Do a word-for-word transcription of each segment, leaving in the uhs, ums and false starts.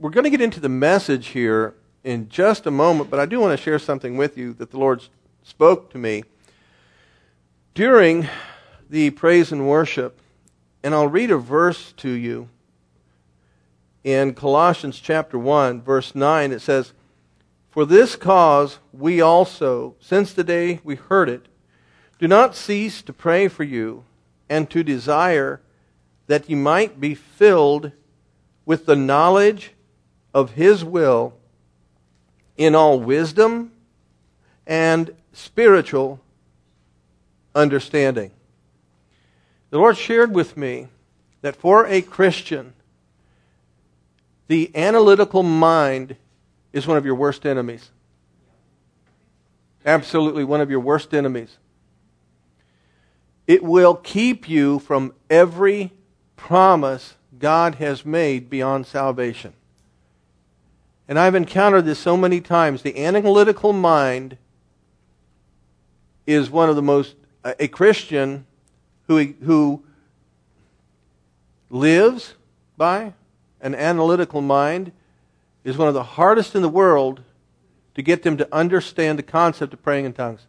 we're going to get into the message here in just a moment, but I do want to share something with you that the Lord spoke to me during the praise and worship. And I'll read a verse to you. In Colossians chapter one, verse nine, it says, "For this cause we also, since the day we heard it, do not cease to pray for you and to desire that ye might be filled with the knowledge of His will in all wisdom and spiritual understanding." The Lord shared with me that for a Christian, the analytical mind is one of your worst enemies. Absolutely one of your worst enemies. It will keep you from every promise God has made beyond salvation. And I've encountered this so many times. The analytical mind is one of the most, a Christian who, who lives by an analytical mind is one of the hardest in the world to get them to understand the concept of praying in tongues.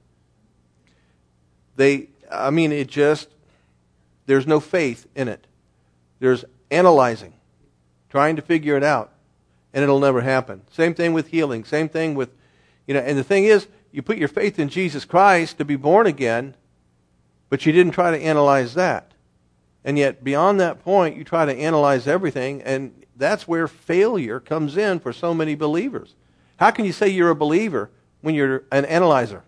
They, I mean, it just, there's no faith in it. There's analyzing, trying to figure it out, and it'll never happen. Same thing with healing. Same thing with, you know, and the thing is, you put your faith in Jesus Christ to be born again, but you didn't try to analyze that. And yet, beyond that point, you try to analyze everything, and that's where failure comes in for so many believers. How can you say you're a believer when you're an analyzer?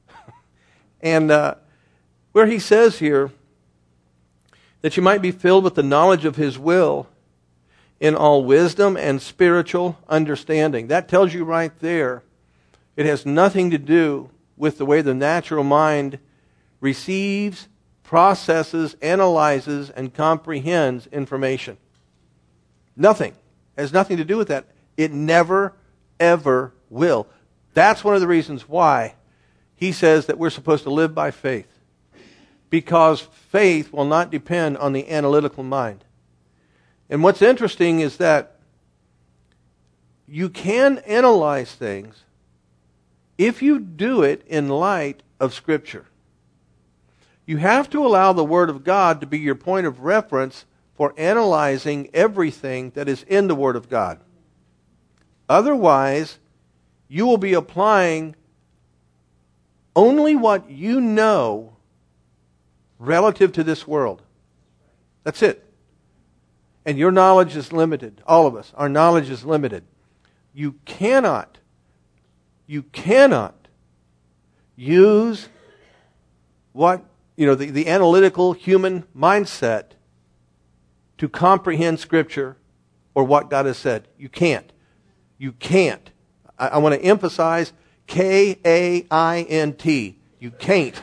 and uh, where he says here, that you might be filled with the knowledge of His will in all wisdom and spiritual understanding. That tells you right there, it has nothing to do with the way the natural mind receives, processes, analyzes, and comprehends information. Nothing. It has nothing to do with that. It never, ever will. That's one of the reasons why he says that we're supposed to live by faith. Because faith will not depend on the analytical mind. And what's interesting is that you can analyze things if you do it in light of Scripture. You have to allow the Word of God to be your point of reference for analyzing everything that is in the Word of God. Otherwise, you will be applying only what you know relative to this world. That's it. And your knowledge is limited. All of us, our knowledge is limited. You cannot, you cannot use what, you know, the, the analytical human mindset to comprehend Scripture or what God has said. You can't. You can't. I, I want to emphasize K A I N T. You can't.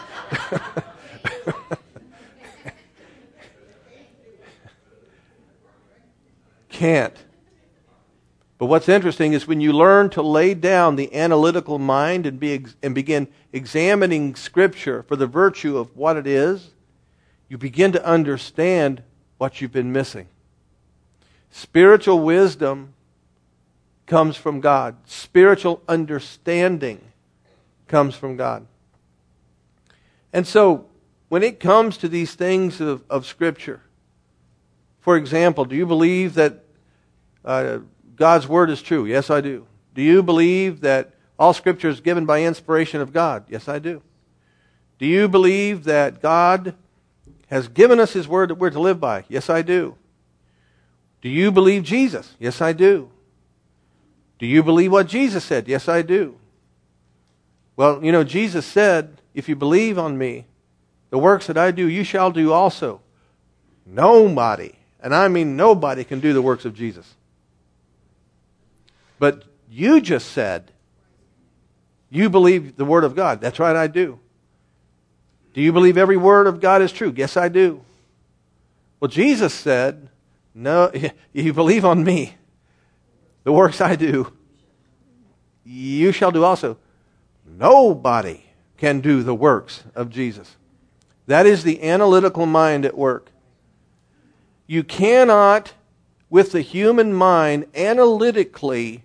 Can't. But what's interesting is when you learn to lay down the analytical mind and be and begin examining Scripture for the virtue of what it is, you begin to understand what you've been missing. Spiritual wisdom comes from God. Spiritual understanding comes from God. And so, when it comes to these things of, of Scripture, for example, do you believe that uh, God's Word is true? Yes, I do. Do you believe that all Scripture is given by inspiration of God? Yes, I do. Do you believe that God has given us His Word that we're to live by? Yes, I do. Do you believe Jesus? Yes, I do. Do you believe what Jesus said? Yes, I do. Well, you know, Jesus said, if you believe on me, the works that I do, you shall do also. Nobody, and I mean nobody, can do the works of Jesus. But you just said, you believe the Word of God. That's right, I do. Do you believe every word of God is true? Yes, I do. Well, Jesus said, no, you believe on me. The works I do, you shall do also. Nobody can do the works of Jesus. That is the analytical mind at work. You cannot with the human mind analytically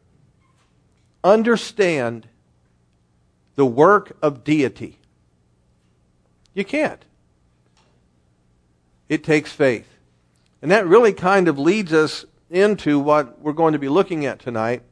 understand the work of deity. You can't. It takes faith. And that really kind of leads us into what we're going to be looking at tonight.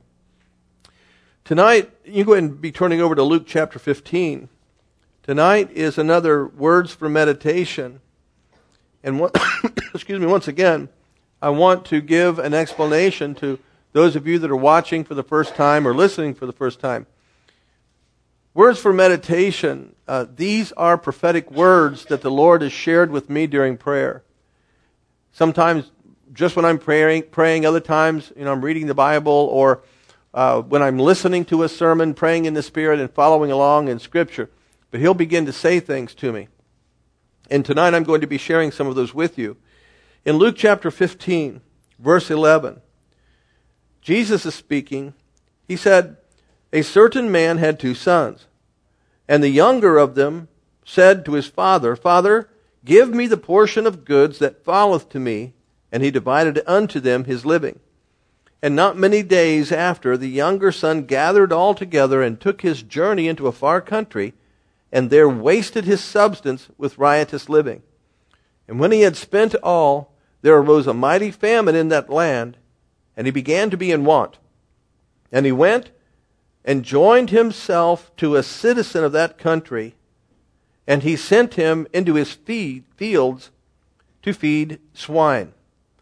Tonight, you go ahead and be turning over to Luke chapter fifteen. Tonight is another Words for Meditation. And what, excuse me, once again, I want to give an explanation to those of you that are watching for the first time or listening for the first time. Words for meditation, uh, these are prophetic words that the Lord has shared with me during prayer. Sometimes just when I'm praying, praying, other times, you know, I'm reading the Bible, or uh, when I'm listening to a sermon, praying in the Spirit and following along in Scripture. But He'll begin to say things to me. And tonight I'm going to be sharing some of those with you. In Luke chapter fifteen, verse eleven, Jesus is speaking. He said, "A certain man had two sons, and the younger of them said to his father, 'Father, give me the portion of goods that falleth to me.' And he divided unto them his living. And not many days after, the younger son gathered all together and took his journey into a far country, and there wasted his substance with riotous living. And when he had spent all, there arose a mighty famine in that land, and he began to be in want. And he went and joined himself to a citizen of that country, and he sent him into his feed, fields to feed swine.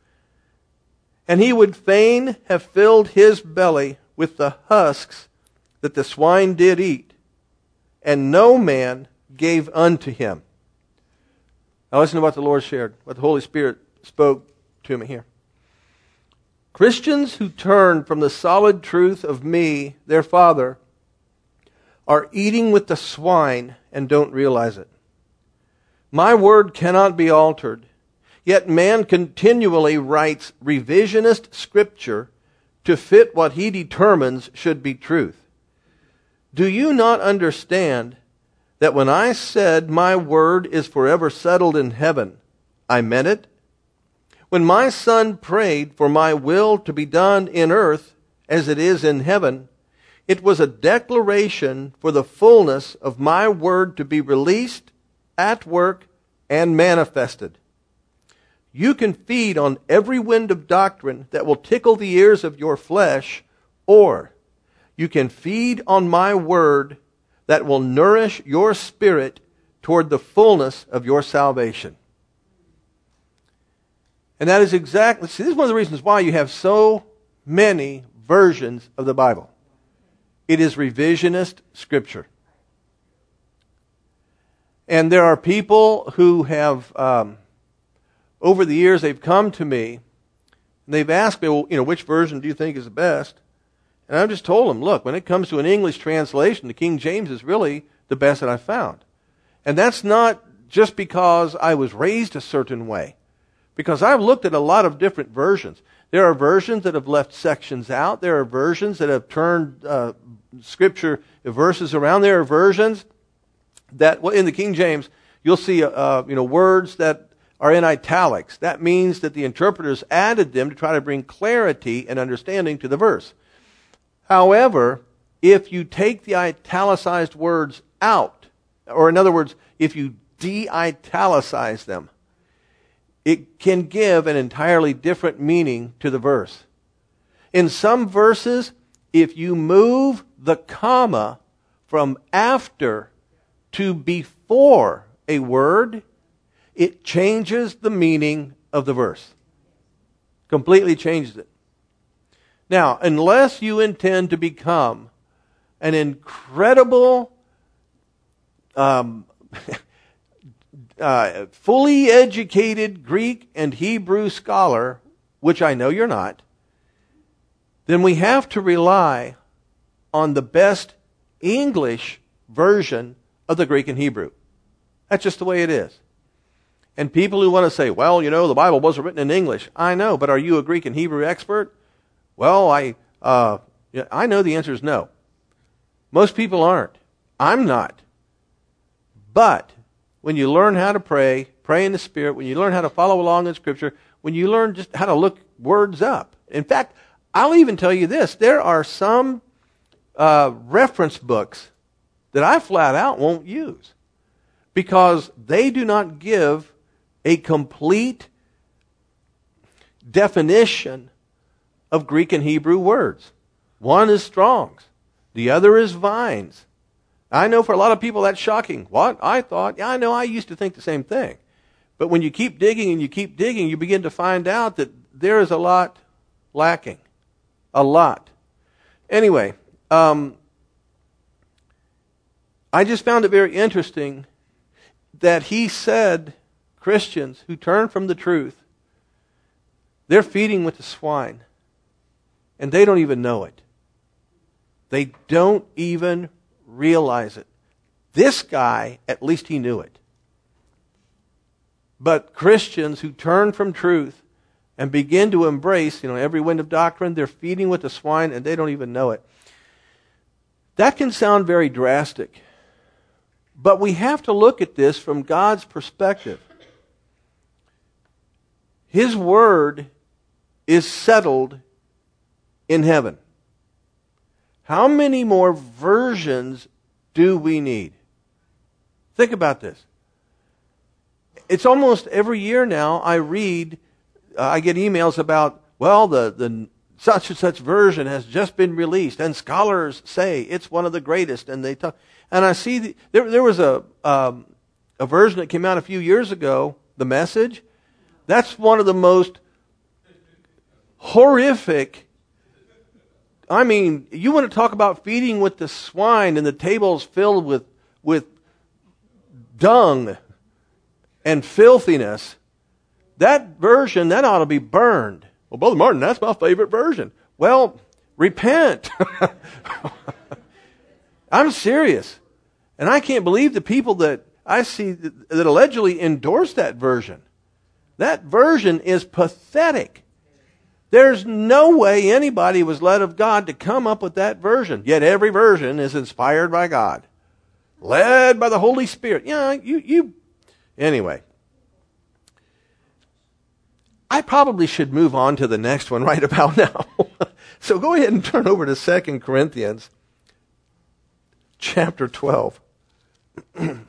And he would fain have filled his belly with the husks that the swine did eat, and no man gave unto him." Now listen to what the Lord shared, what the Holy Spirit spoke to me here. Christians who turn from the solid truth of me, their Father, are eating with the swine and don't realize it. My word cannot be altered. Yet man continually writes revisionist scripture to fit what he determines should be truth. Do you not understand that when I said my word is forever settled in heaven, I meant it? When my son prayed for my will to be done in earth as it is in heaven, it was a declaration for the fullness of my word to be released, at work, and manifested. You can feed on every wind of doctrine that will tickle the ears of your flesh, or you can feed on my word that will nourish your spirit toward the fullness of your salvation. And that is exactly, see, this is one of the reasons why you have so many versions of the Bible. It is revisionist scripture. And there are people who have... Um, Over the years, they've come to me, and they've asked me, well, you know, which version do you think is the best? And I've just told them, look, when it comes to an English translation, the King James is really the best that I've found. And that's not just because I was raised a certain way, because I've looked at a lot of different versions. There are versions that have left sections out. There are versions that have turned uh, scripture verses around. There are versions that, well, in the King James, you'll see, uh, you know, words that are in italics. That means that the interpreters added them to try to bring clarity and understanding to the verse. However, if you take the italicized words out, or in other words, if you de-italicize them, it can give an entirely different meaning to the verse. In some verses, if you move the comma from after to before a word, it changes the meaning of the verse. Completely changes it. Now, unless you intend to become an incredible, um, uh, fully educated Greek and Hebrew scholar, which I know you're not, then we have to rely on the best English version of the Greek and Hebrew. That's just the way it is. And people who want to say, well, you know, the Bible wasn't written in English. I know, but are you a Greek and Hebrew expert? Well, I uh, I know the answer is no. Most people aren't. I'm not. But when you learn how to pray, pray in the Spirit, when you learn how to follow along in Scripture, when you learn just how to look words up. In fact, I'll even tell you this. There are some uh, reference books that I flat out won't use because they do not give a complete definition of Greek and Hebrew words. One is Strong's. The other is Vine's. I know for a lot of people that's shocking. What? I thought, yeah, I know, I used to think the same thing. But when you keep digging and you keep digging, you begin to find out that there is a lot lacking. A lot. Anyway, um, I just found it very interesting that he said Christians who turn from the truth, they're feeding with the swine. And they don't even know it. They don't even realize it. This guy, at least he knew it. But Christians who turn from truth and begin to embrace, you know, every wind of doctrine, they're feeding with the swine and they don't even know it. That can sound very drastic. But we have to look at this from God's perspective. His word is settled in heaven. How many more versions do we need? Think about this. It's almost every year now I read, uh, I get emails about, well, the, the such and such version has just been released, and scholars say it's one of the greatest. And they talk, and I see the, there there was a um, a version that came out a few years ago, The Message. That's one of the most horrific. I mean, you want to talk about feeding with the swine and the tables filled with with dung and filthiness. That version, that ought to be burned. Well, Brother Martin, that's my favorite version. Well, repent. I'm serious. And I can't believe the people that I see that, that allegedly endorse that version. That version is pathetic. There's no way anybody was led of God to come up with that version. Yet every version is inspired by God. Led by the Holy Spirit. Yeah, you, you, anyway. I probably should move on to the next one right about now. So go ahead and turn over to Second Corinthians chapter twelve. A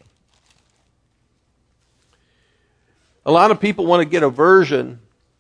lot of people want to get a version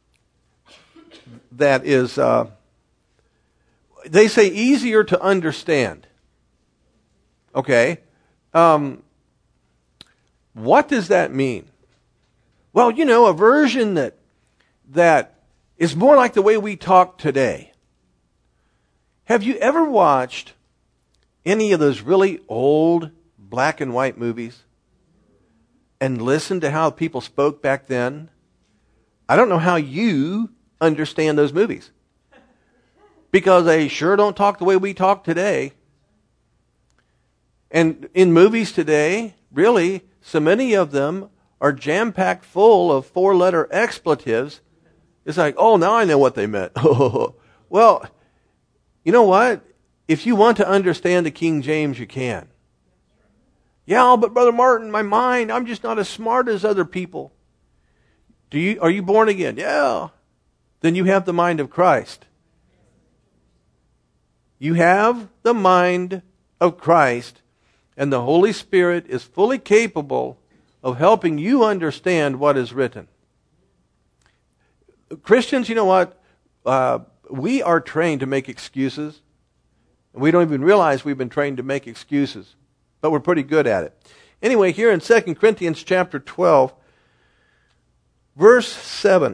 that is, uh, they say, easier to understand. Okay? Um, what does that mean? Well, you know, a version that that is more like the way we talk today. Have you ever watched any of those really old black and white movies and listened to how people spoke back then? I don't know how you understand those movies, because they sure don't talk the way we talk today. And in movies today, really, so many of them are jam-packed full of four-letter expletives. It's like, oh, now I know what they meant. Well, you know what? If you want to understand the King James, you can. Yeah, but Brother Martin, my mind, I'm just not as smart as other people. Do you? Are you born again? Yeah. Then you have the mind of Christ. You have the mind of Christ, and the Holy Spirit is fully capable of helping you understand what is written. Christians, you know what? Uh, we are trained to make excuses. We don't even realize we've been trained to make excuses, but we're pretty good at it. Anyway, here in Second Corinthians chapter twelve, verse seven.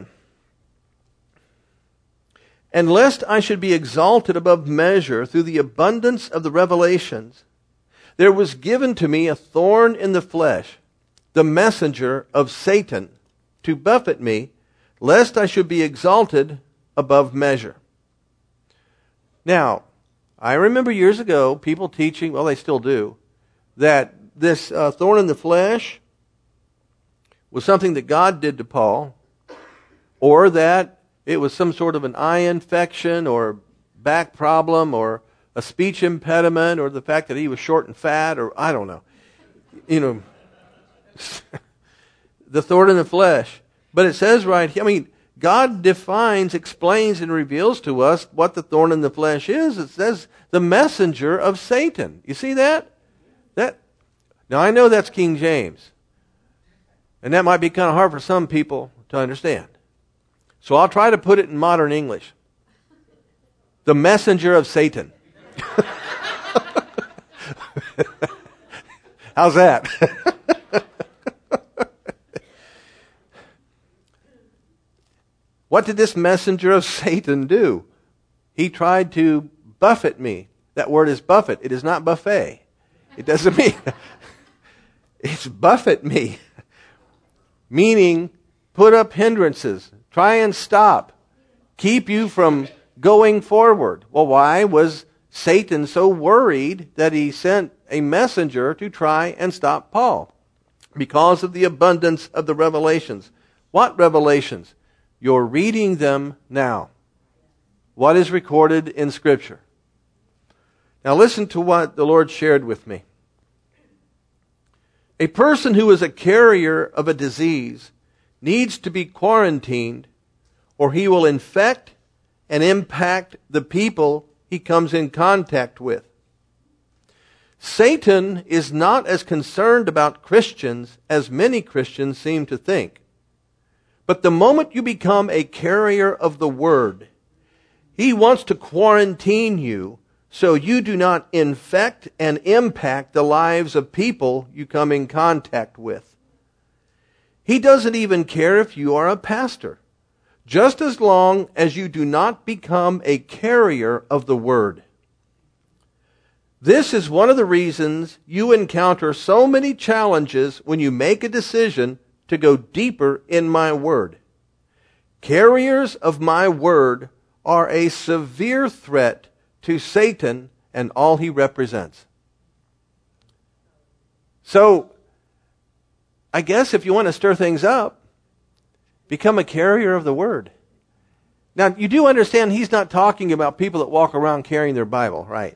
And lest I should be exalted above measure through the abundance of the revelations, there was given to me a thorn in the flesh, the messenger of Satan, to buffet me, lest I should be exalted above measure. Now, I remember years ago people teaching, well, they still do, that this uh, thorn in the flesh was something that God did to Paul, or that it was some sort of an eye infection or back problem or a speech impediment or the fact that he was short and fat, or I don't know. You know, the thorn in the flesh. But it says right here, I mean, God defines, explains, and reveals to us what the thorn in the flesh is. It says the messenger of Satan. You see that? That. Now, I know that's King James. And that might be kind of hard for some people to understand. So I'll try to put it in modern English. The messenger of Satan. How's that? What did this messenger of Satan do? He tried to buffet me. That word is buffet. It is not buffet. It doesn't mean... It's buffet me. Meaning, put up hindrances. Try and stop. Keep you from going forward. Well, why was Satan so worried that he sent a messenger to try and stop Paul? Because of the abundance of the revelations. What revelations? You're reading them now. What is recorded in Scripture? Now listen to what the Lord shared with me. A person who is a carrier of a disease needs to be quarantined, or he will infect and impact the people he comes in contact with. Satan is not as concerned about Christians as many Christians seem to think. But the moment you become a carrier of the Word, he wants to quarantine you so you do not infect and impact the lives of people you come in contact with. He doesn't even care if you are a pastor, just as long as you do not become a carrier of the Word. This is one of the reasons you encounter so many challenges when you make a decision to go deeper in my Word. Carriers of my Word are a severe threat to Satan and all he represents. So, I guess if you want to stir things up, become a carrier of the Word. Now, you do understand he's not talking about people that walk around carrying their Bible, right?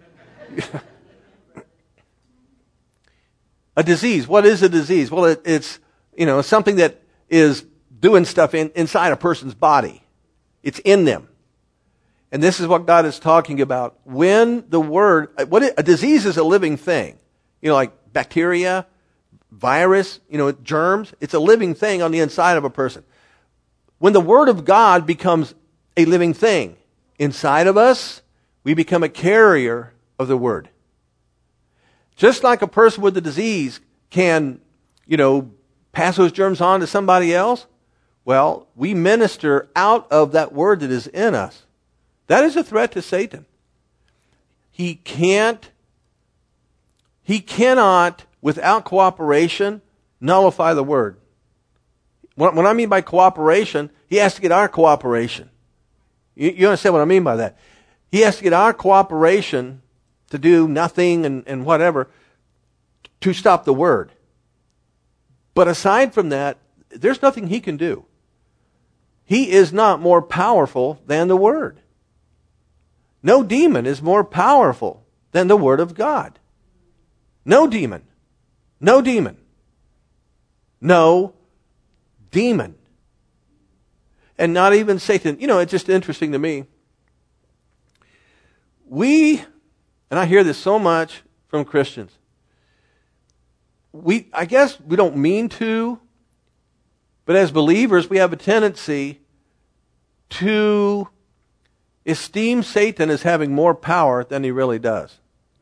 A disease. What is a disease? Well, it, it's, you know, something that is doing stuff in, inside a person's body. It's in them. And this is what God is talking about. When the Word, what it, a disease is a living thing. You know, like bacteria, virus, you know, germs. It's a living thing on the inside of a person. When the Word of God becomes a living thing inside of us, we become a carrier of the Word. Just like a person with a disease can, you know, pass those germs on to somebody else, well, we minister out of that Word that is in us. That is a threat to Satan. He can't, he cannot, without cooperation, nullify the Word. What, what I mean by cooperation, he has to get our cooperation. You, you understand what I mean by that? He has to get our cooperation to do nothing and, and whatever to stop the Word. But aside from that, there's nothing he can do. He is not more powerful than the Word. No demon is more powerful than the Word of God. No demon. No demon. No demon. And not even Satan. You know, it's just interesting to me. We, and I hear this so much from Christians, we, I guess we don't mean to, but as believers, we have a tendency to esteem Satan as having more power than he really does.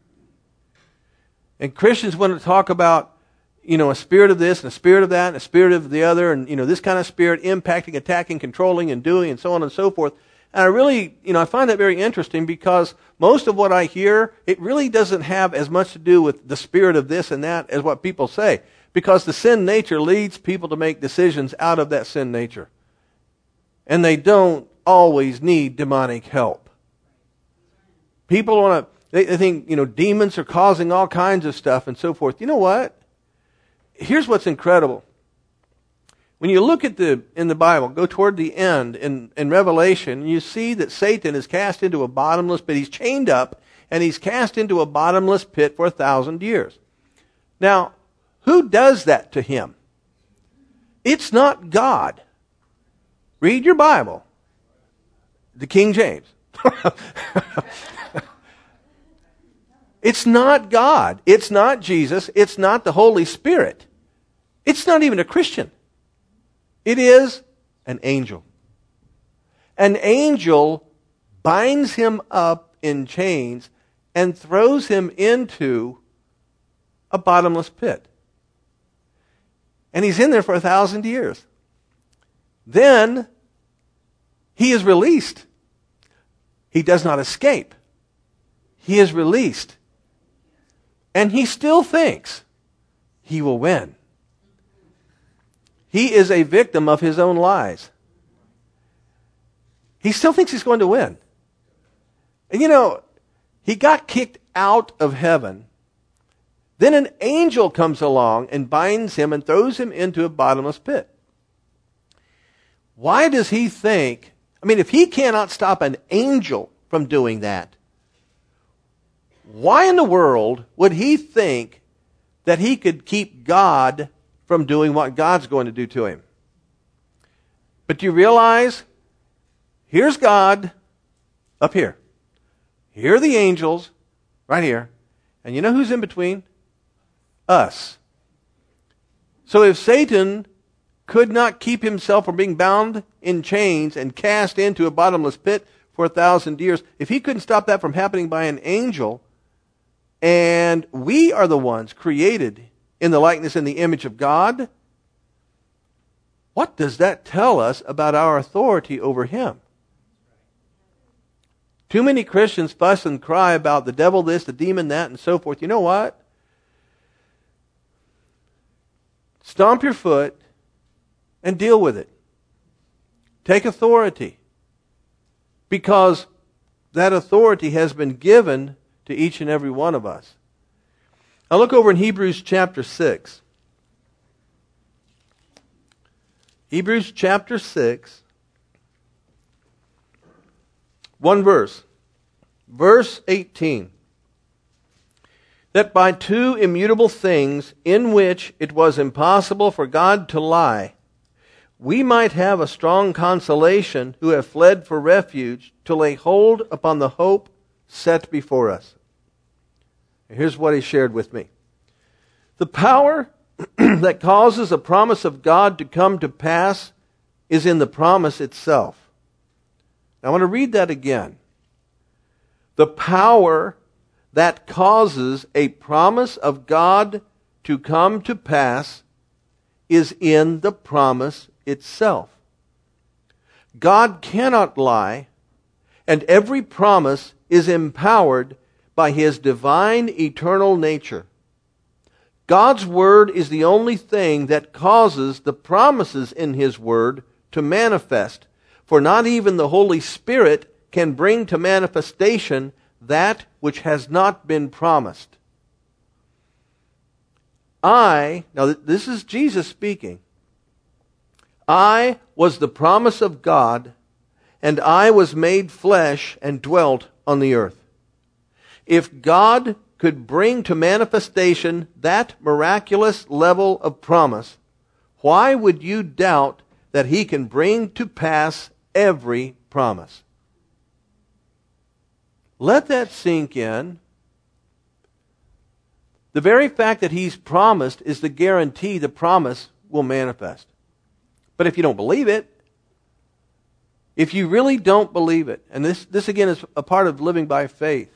And Christians want to talk about, you know, a spirit of this and a spirit of that and a spirit of the other and, you know, this kind of spirit impacting, attacking, controlling, and doing, and so on and so forth. And I really, you know, I find that very interesting because most of what I hear, it really doesn't have as much to do with the spirit of this and that as what people say. Because the sin nature leads people to make decisions out of that sin nature. And they don't always need demonic help. People want to, they, they think, you know, demons are causing all kinds of stuff and so forth. You know what? Here's what's incredible. When you look at the in the Bible, go toward the end in, in Revelation, you see that Satan is cast into a bottomless pit. He's chained up and he's cast into a bottomless pit for a thousand years. Now, who does that to him? It's not God. Read your Bible. The King James. It's not God. It's not Jesus. It's not the Holy Spirit. It's not even a Christian. It is an angel. An angel binds him up in chains and throws him into a bottomless pit. And he's in there for a thousand years. Then he is released. He does not escape. He is released. And he still thinks he will win. He is a victim of his own lies. He still thinks he's going to win. And you know, he got kicked out of heaven. Then an angel comes along and binds him and throws him into a bottomless pit. Why does he think, I mean, if he cannot stop an angel from doing that, why in the world would he think that he could keep God from doing what God's going to do to him? But do you realize, here's God up here. Here are the angels right here. And you know who's in between? Us. So if Satan could not keep himself from being bound in chains and cast into a bottomless pit for a thousand years, if he couldn't stop that from happening by an angel, and we are the ones created in the likeness and the image of God, what does that tell us about our authority over him? Too many Christians fuss and cry about the devil this, the demon that, and so forth. You know what? Stomp your foot and deal with it. Take authority. Because that authority has been given to each and every one of us. Now look over in Hebrews chapter six. Hebrews chapter six. One verse. Verse eighteen. That by two immutable things in which it was impossible for God to lie, we might have a strong consolation who have fled for refuge to lay hold upon the hope set before us. Here's what he shared with me. The power that causes a promise of God to come to pass is in the promise itself. Now, I want to read that again. The power that causes a promise of God to come to pass is in the promise itself. God cannot lie, and every promise is empowered by his divine eternal nature. God's word is the only thing that causes the promises in his word to manifest, for not even the Holy Spirit can bring to manifestation that which has not been promised. I, now this is Jesus speaking, I was the promise of God, and I was made flesh and dwelt on the earth. If God could bring to manifestation that miraculous level of promise, why would you doubt that he can bring to pass every promise? Let that sink in. The very fact that he's promised is the guarantee the promise will manifest. But if you don't believe it, if you really don't believe it, and this, this again is a part of living by faith,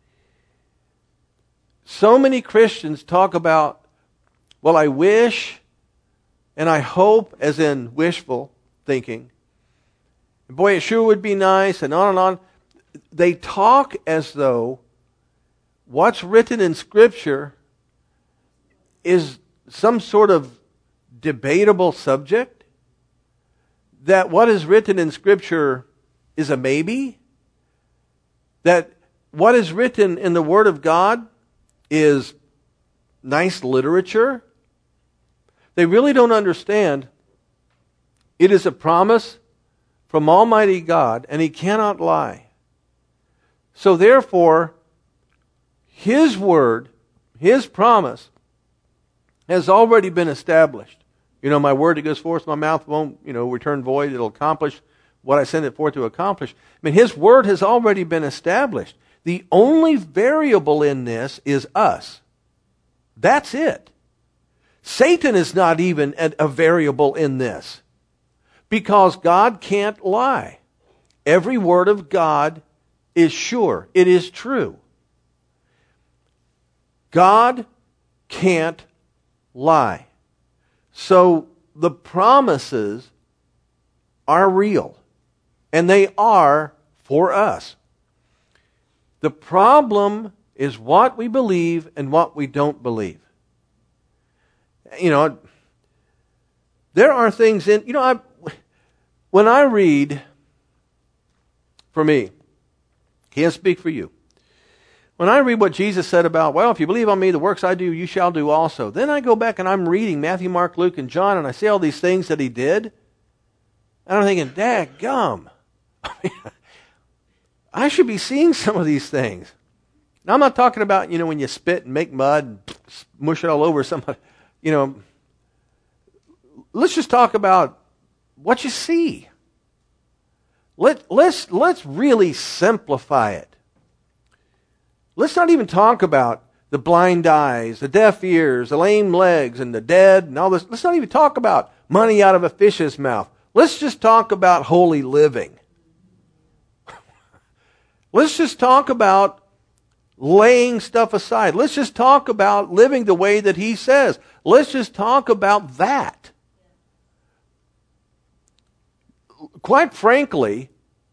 so many Christians talk about, well, I wish and I hope, as in wishful thinking. Boy, it sure would be nice, and on and on. They talk as though what's written in Scripture is some sort of debatable subject. That what is written in Scripture is a maybe. That what is written in the Word of God is nice literature. They really don't understand. It is a promise from Almighty God, and he cannot lie. So therefore, his word, his promise, has already been established. You know, my word that goes forth from my mouth won't, you know, return void. It'll accomplish what I send it forth to accomplish. I mean, His word has already been established. The only variable in this is us. That's it. Satan is not even a, a variable in this, because God can't lie. Every word of God is sure. It is true. God can't lie. So the promises are real, and they are for us. The problem is what we believe and what we don't believe. You know, there are things in, you know, I, when I read, for me, can't speak for you. When I read what Jesus said about, well, if you believe on me, the works I do, you shall do also. Then I go back and I'm reading Matthew, Mark, Luke, and John, and I see all these things that He did. And I'm thinking, daggum. I should be seeing some of these things. Now, I'm not talking about, you know, when you spit and make mud and mush it all over somebody. You know, let's just talk about what you see. Let, let's, let's really simplify it. Let's not even talk about the blind eyes, the deaf ears, the lame legs, and the dead, and all this. Let's not even talk about money out of a fish's mouth. Let's just talk about holy living. Let's just talk about laying stuff aside. Let's just talk about living the way that He says. Let's just talk about that. Quite frankly,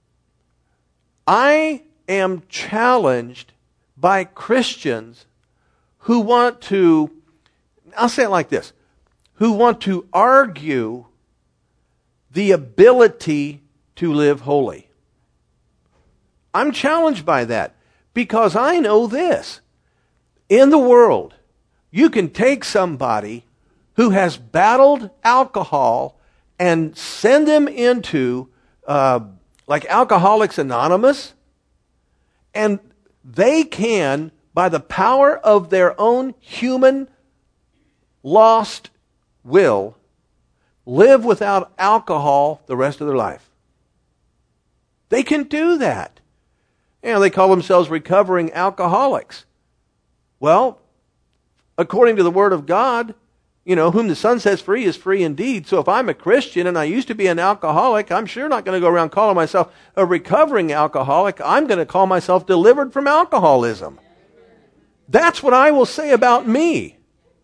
I am challenged by Christians who want to, I'll say it like this, who want to argue the ability to live holy. I'm challenged by that because I know this. In the world, you can take somebody who has battled alcohol and send them into uh, like Alcoholics Anonymous, and they can, by the power of their own human lost will, live without alcohol the rest of their life. They can do that. You know, they call themselves recovering alcoholics. Well, according to the Word of God, you know, whom the Son sets free is free indeed. So if I'm a Christian and I used to be an alcoholic, I'm sure not going to go around calling myself a recovering alcoholic. I'm going to call myself delivered from alcoholism. That's what I will say about me.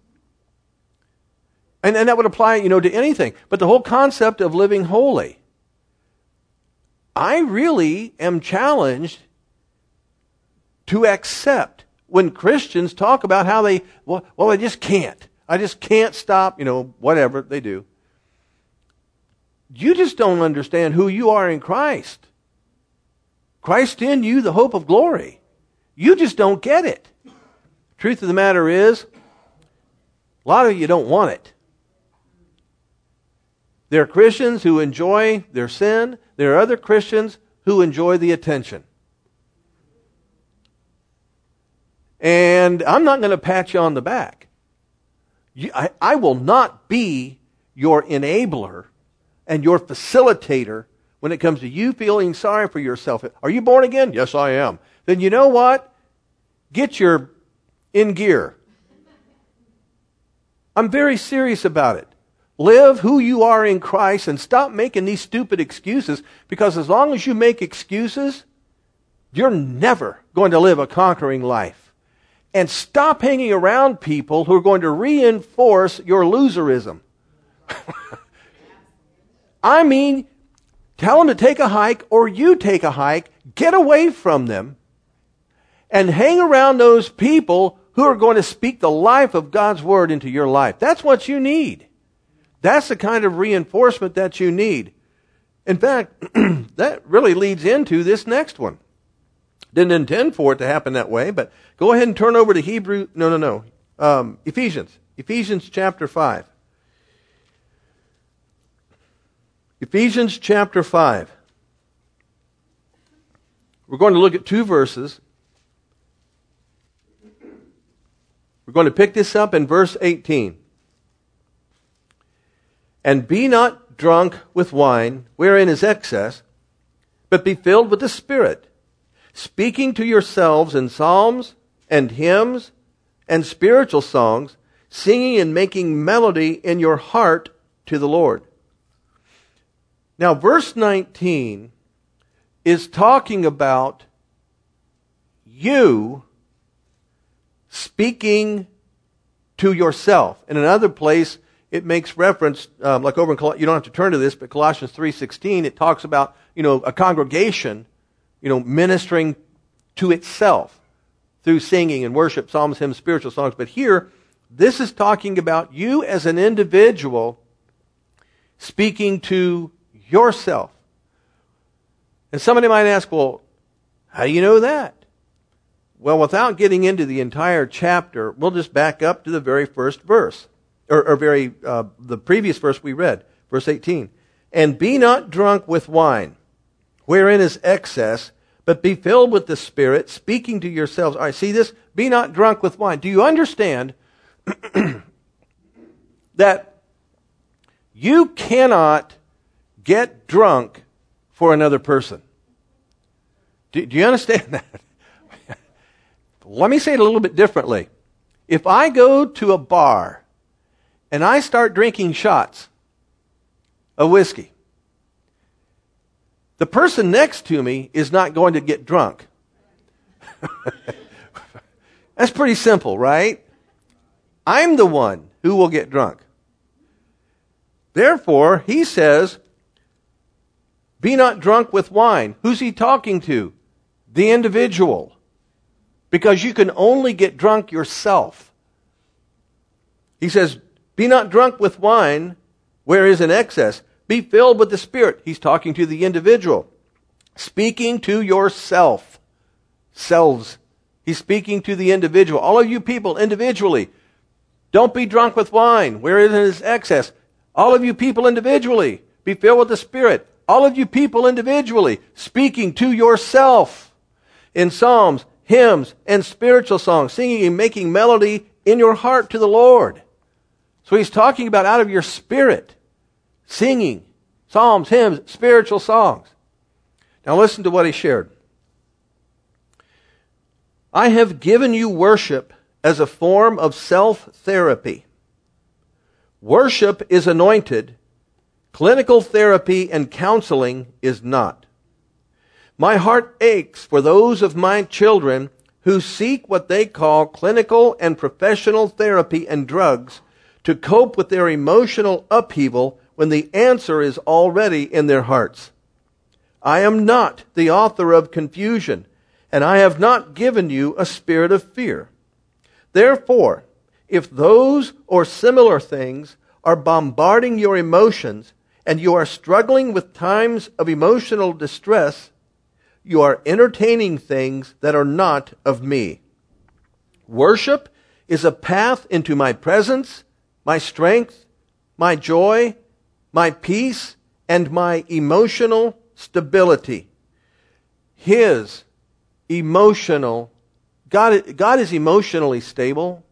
And, and that would apply, you know, to anything. But the whole concept of living holy, I really am challenged to accept when Christians talk about how they, well, well, they just can't. I just can't stop, you know, whatever they do. You just don't understand who you are in Christ. Christ in you, the hope of glory. You just don't get it. Truth of the matter is, a lot of you don't want it. There are Christians who enjoy their sin. There are other Christians who enjoy the attention. And I'm not going to pat you on the back. You, I, I will not be your enabler and your facilitator when it comes to you feeling sorry for yourself. Are you born again? Yes, I am. Then you know what? Get your in gear. I'm very serious about it. Live who you are in Christ and stop making these stupid excuses, because as long as you make excuses, you're never going to live a conquering life. And stop hanging around people who are going to reinforce your loserism. I mean, tell them to take a hike, or you take a hike, get away from them, and hang around those people who are going to speak the life of God's Word into your life. That's what you need. That's the kind of reinforcement that you need. In fact, that really leads into this next one. Didn't intend for it to happen that way, but go ahead and turn over to Hebrew, no, no, no, um, Ephesians. Ephesians chapter five. Ephesians chapter five. We're going to look at two verses. We're going to pick this up in verse eighteen. And be not drunk with wine, wherein is excess, but be filled with the Spirit, speaking to yourselves in psalms and hymns and spiritual songs, singing and making melody in your heart to the Lord. Now, verse nineteen is talking about you speaking to yourself. In another place, it makes reference, um, like over in Col- you don't have to turn to this, but Colossians three sixteen, it talks about, you know, a congregation, you know, ministering to itself through singing and worship, psalms, hymns, spiritual songs. But here, this is talking about you as an individual speaking to yourself. And somebody might ask, well, how do you know that? Well, without getting into the entire chapter, we'll just back up to the very first verse, or, or very uh, the previous verse we read, verse eighteen. And be not drunk with wine, wherein is excess, but be filled with the Spirit, speaking to yourselves. All right, see this? Be not drunk with wine. Do you understand that you cannot get drunk for another person? Do, do you understand that? Let me say it a little bit differently. If I go to a bar and I start drinking shots of whiskey, the person next to me is not going to get drunk. That's pretty simple, right? I'm the one who will get drunk. Therefore, he says, be not drunk with wine. Who's he talking to? The individual. Because you can only get drunk yourself. He says, be not drunk with wine, where is an excess. Be filled with the Spirit. He's talking to the individual. Speaking to yourself. Selves. He's speaking to the individual. All of you people individually, don't be drunk with wine, where is excess. All of you people individually, be filled with the Spirit. All of you people individually, speaking to yourself in psalms, hymns, and spiritual songs, singing and making melody in your heart to the Lord. So he's talking about out of your spirit, singing psalms, hymns, spiritual songs. Now listen to what he shared. I have given you worship as a form of self-therapy. Worship is anointed. Clinical therapy and counseling is not. My heart aches for those of my children who seek what they call clinical and professional therapy and drugs to cope with their emotional upheaval when the answer is already in their hearts. I am not the author of confusion, and I have not given you a spirit of fear. Therefore, if those or similar things are bombarding your emotions and you are struggling with times of emotional distress, you are entertaining things that are not of me. Worship is a path into my presence, my strength, my joy, my peace, and my emotional stability. His emotional, God, God is emotionally stable.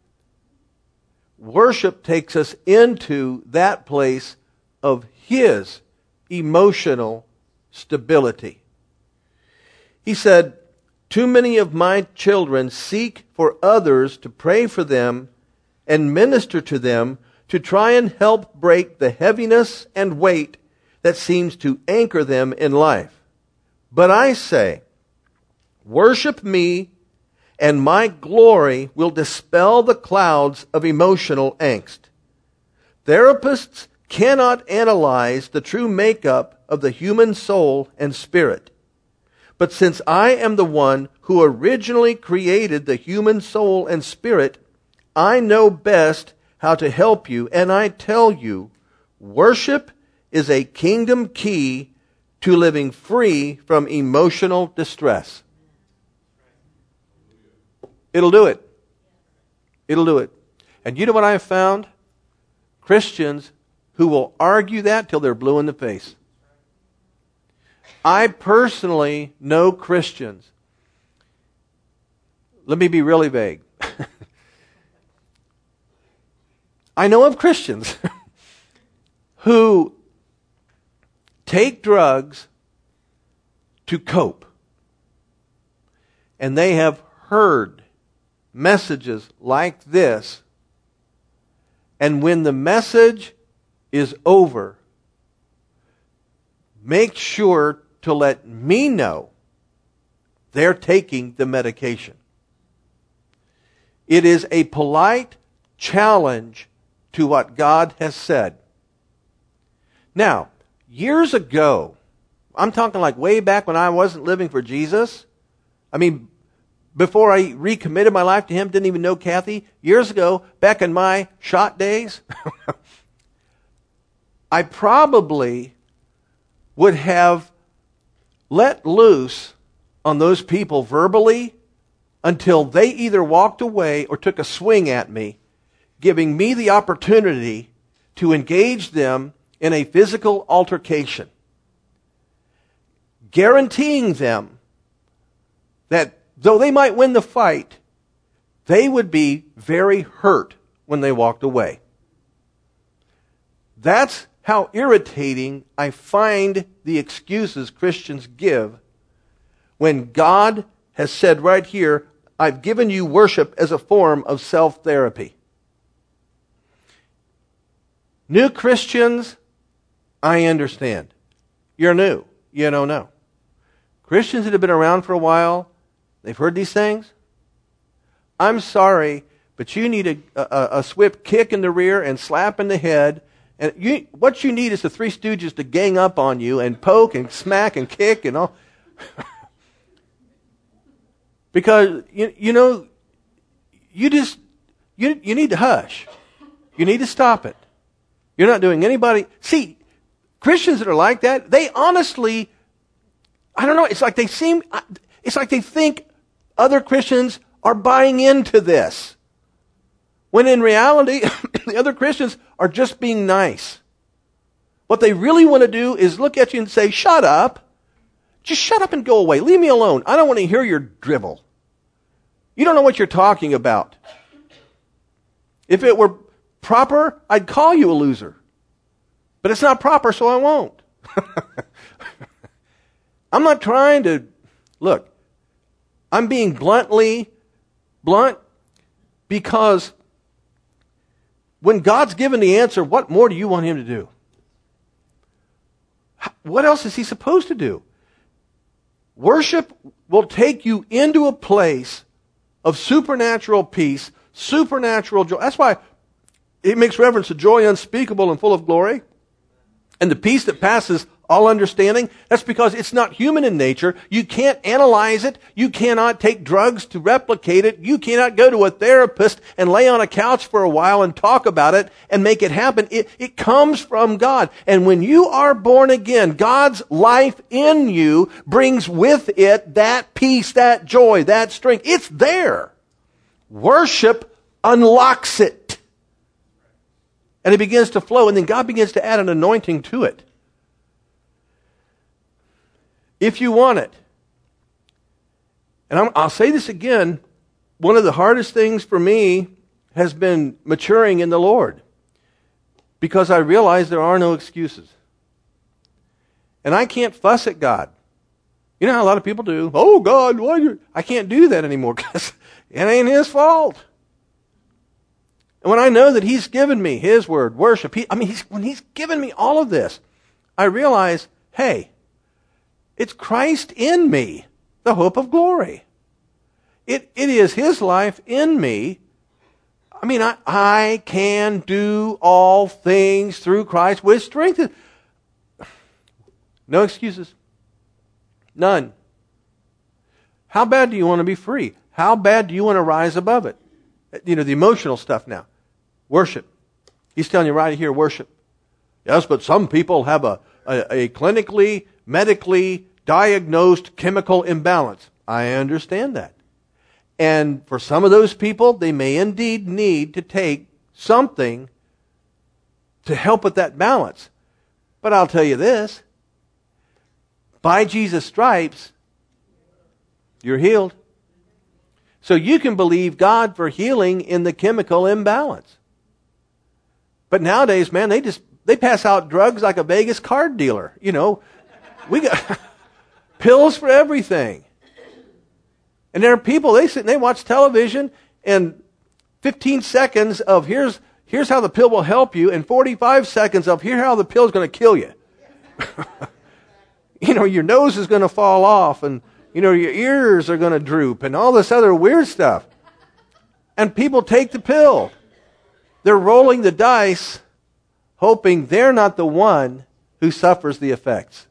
Worship takes us into that place of His emotional stability. He said, too many of my children seek for others to pray for them and minister to them to try and help break the heaviness and weight that seems to anchor them in life. But I say, worship me, and my glory will dispel the clouds of emotional angst. Therapists cannot analyze the true makeup of the human soul and spirit. But since I am the one who originally created the human soul and spirit, I know best how to help you, and I tell you, worship is a kingdom key to living free from emotional distress. It'll do it. It'll do it. And you know what I've found? Christians who will argue that till they're blue in the face. I personally know Christians. Let me be really vague. I know of Christians who take drugs to cope. And they have heard messages like this. And when the message is over, make sure to let me know they're taking the medication. It is a polite challenge to what God has said. Now, years ago, I'm talking like way back when I wasn't living for Jesus. I mean, before I recommitted my life to Him, didn't even know Kathy. Years ago, back in my shot days, I probably would have let loose on those people verbally until they either walked away or took a swing at me, giving me the opportunity to engage them in a physical altercation, guaranteeing them that though they might win the fight, they would be very hurt when they walked away. That's how irritating I find the excuses Christians give when God has said right here, I've given you worship as a form of self-therapy. New Christians, I understand. You're new. You don't know. Christians that have been around for a while, they've heard these things. I'm sorry, but you need a, a, a swift kick in the rear and slap in the head. And you, what you need is the Three Stooges to gang up on you and poke and smack and kick and all. Because, you, you know, you just, you, you need to hush. You need to stop it. You're not doing anybody. See, Christians that are like that, they honestly, I don't know, it's like they seem, it's like they think other Christians are buying into this. When in reality, the other Christians are just being nice. What they really want to do is look at you and say, shut up. Just shut up and go away. Leave me alone. I don't want to hear your drivel. You don't know what you're talking about. If it were proper, I'd call you a loser. But it's not proper, so I won't. I'm not trying to, look, I'm being bluntly blunt because when God's given the answer, what more do you want Him to do? What else is He supposed to do? Worship will take you into a place of supernatural peace, supernatural joy. That's why it makes reference to joy unspeakable and full of glory. And the peace that passes all understanding, that's because it's not human in nature. You can't analyze it. You cannot take drugs to replicate it. You cannot go to a therapist and lay on a couch for a while and talk about it and make it happen. It, it comes from God. And when you are born again, God's life in you brings with it that peace, that joy, that strength. It's there. Worship unlocks it. And it begins to flow, and then God begins to add an anointing to it. If you want it. And I'm, I'll say this again, one of the hardest things for me has been maturing in the Lord. Because I realize there are no excuses. And I can't fuss at God. You know how a lot of people do? Oh, God, why you? I can't do that anymore because it ain't His fault. And when I know that He's given me His word, worship, he, I mean, he's, when He's given me all of this, I realize, hey, it's Christ in me, the hope of glory. It, it is His life in me. I mean, I, I can do all things through Christ with strength. No excuses. None. How bad do you want to be free? How bad do you want to rise above it? You know, the emotional stuff now. Worship. He's telling you right here, worship. Yes, but some people have a, a, a clinically, medically diagnosed chemical imbalance. I understand that. And for some of those people, they may indeed need to take something to help with that balance. But I'll tell you this. By Jesus' stripes, you're healed. So you can believe God for healing in the chemical imbalance. But nowadays, man, they just, They pass out drugs like a Vegas card dealer. You know, we got pills for everything. And there are people, they sit and they watch television, and fifteen seconds of here's here's how the pill will help you, and forty-five seconds of here's how the pill is going to kill you. You know, your nose is going to fall off, and you know, your ears are going to droop, and all this other weird stuff. And people take the pill. They're rolling the dice, hoping they're not the one who suffers the effects.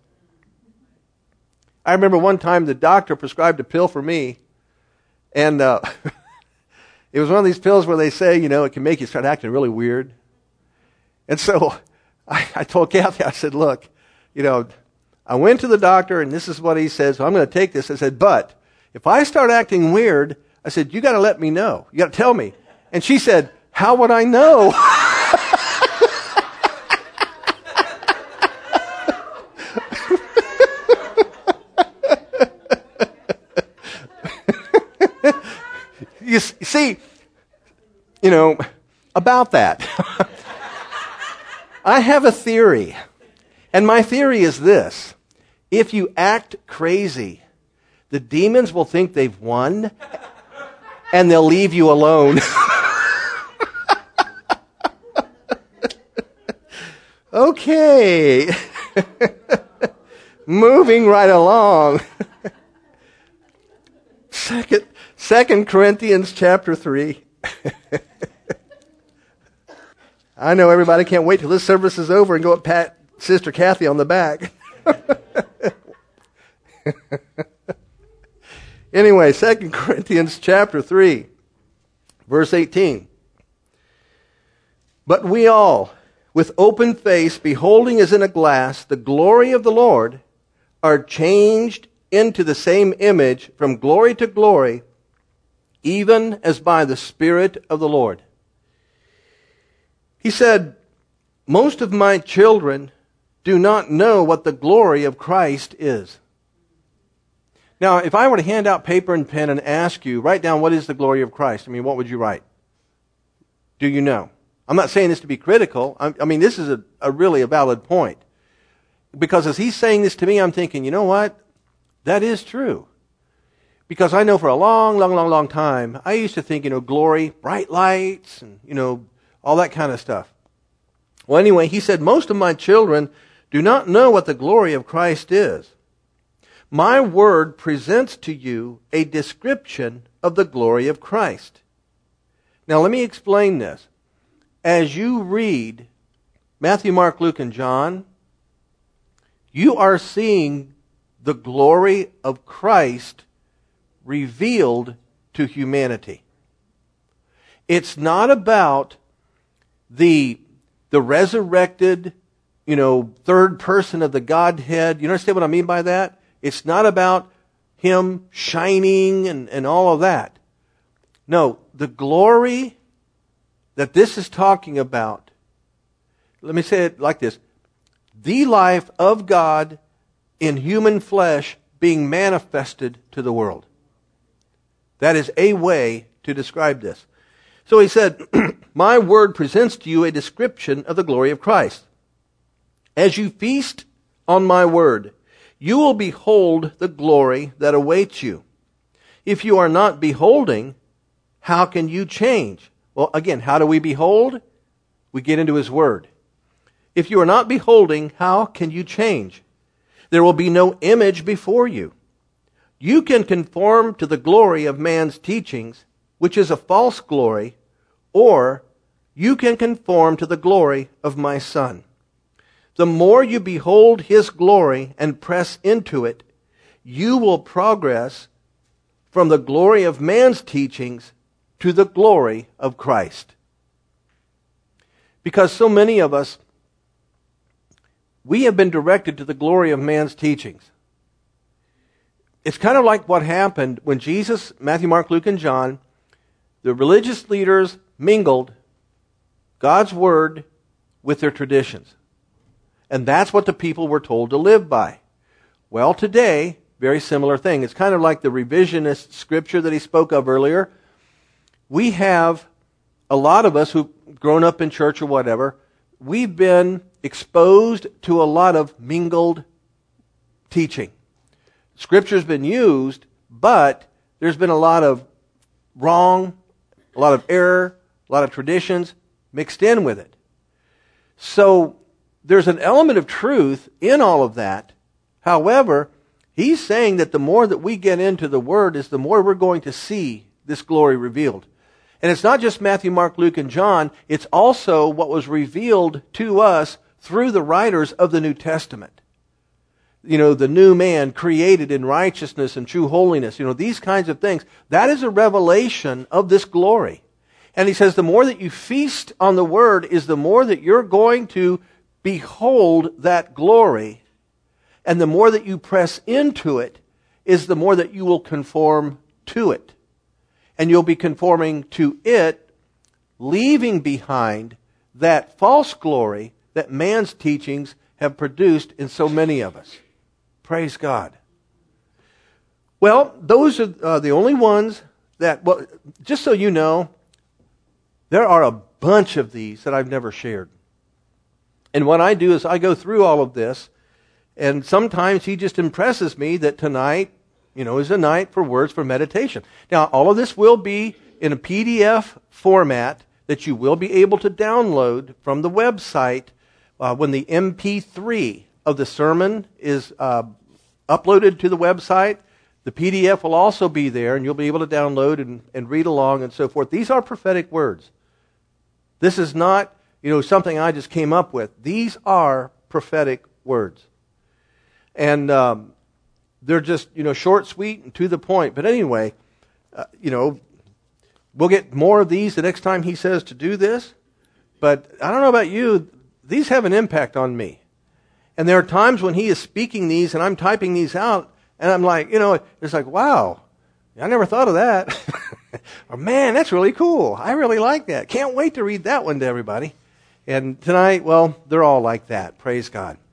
I remember one time the doctor prescribed a pill for me, and uh, it was one of these pills where they say, you know, it can make you start acting really weird. And so I, I told Kathy, I said, look, you know, I went to the doctor, and this is what he says, so I'm going to take this. I said, but if I start acting weird, I said, you got to let me know. You got to tell me. And she said, how would I know? You see, you know, about that. I have a theory. And my theory is this. If you act crazy, the demons will think they've won, and they'll leave you alone. Okay. Moving right along. Second, Second Corinthians chapter three. I know everybody can't wait till this service is over and go and pat Sister Kathy on the back. Anyway, Second Corinthians chapter three, verse eighteen. But we all, with open face, beholding as in a glass the glory of the Lord, are changed into the same image from glory to glory, even as by the Spirit of the Lord. He said, most of my children do not know what the glory of Christ is. Now, if I were to hand out paper and pen and ask you, write down what is the glory of Christ, I mean, what would you write? Do you know? I'm not saying this to be critical. I, I mean, this is a, a really a valid point. Because as he's saying this to me, I'm thinking, you know what? That is true. Because I know for a long, long, long, long time, I used to think, you know, glory, bright lights, and, you know, all that kind of stuff. Well, anyway, he said, most of my children do not know what the glory of Christ is. My word presents to you a description of the glory of Christ. Now, let me explain this. As you read Matthew, Mark, Luke, and John, you are seeing the glory of Christ revealed to humanity. It's not about the, the resurrected, you know, third person of the Godhead. You understand what I mean by that? It's not about him shining and, and all of that. No, the glory that this is talking about, let me say it like this. The life of God in human flesh being manifested to the world. That is a way to describe this. So he said, my word presents to you a description of the glory of Christ. As you feast on my word, you will behold the glory that awaits you. If you are not beholding, how can you change? Well, again, how do we behold? We get into his word. If you are not beholding, how can you change? There will be no image before you. You can conform to the glory of man's teachings, which is a false glory, or you can conform to the glory of my Son. The more you behold his glory and press into it, you will progress from the glory of man's teachings to the glory of Christ. Because so many of us, we have been directed to the glory of man's teachings. It's kind of like what happened when Jesus, Matthew, Mark, Luke, and John, the religious leaders mingled God's word with their traditions. And that's what the people were told to live by. Well, today, very similar thing. It's kind of like the revisionist scripture that he spoke of earlier. We have, a lot of us who've grown up in church or whatever, we've been exposed to a lot of mingled teaching. Scripture's been used, but there's been a lot of wrong, a lot of error, a lot of traditions mixed in with it. So there's an element of truth in all of that. However, he's saying that the more that we get into the Word is the more we're going to see this glory revealed. And it's not just Matthew, Mark, Luke, and John. It's also what was revealed to us through the writers of the New Testament. You know, the new man created in righteousness and true holiness. You know, these kinds of things. That is a revelation of this glory. And he says the more that you feast on the Word is the more that you're going to behold that glory. And the more that you press into it is the more that you will conform to it. And you'll be conforming to it, leaving behind that false glory that man's teachings have produced in so many of us. Praise God. Well, those are uh, the only ones that, well, just so you know, there are a bunch of these that I've never shared. And what I do is I go through all of this, and sometimes he just impresses me that tonight, you know, is a night for words for meditation. Now, all of this will be in a P D F format that you will be able to download from the website uh, when the M P three of the sermon is uh, uploaded to the website. The P D F will also be there, and you'll be able to download and, and read along and so forth. These are prophetic words. This is not, you know, something I just came up with. These are prophetic words. And um, they're just, you know, short, sweet, and to the point. But anyway, uh, you know, we'll get more of these the next time he says to do this. But I don't know about you, these have an impact on me. And there are times when he is speaking these and I'm typing these out, and I'm like, you know, it's like, wow, I never thought of that. Or, man, that's really cool. I really like that. Can't wait to read that one to everybody. And tonight, well, they're all like that. Praise God.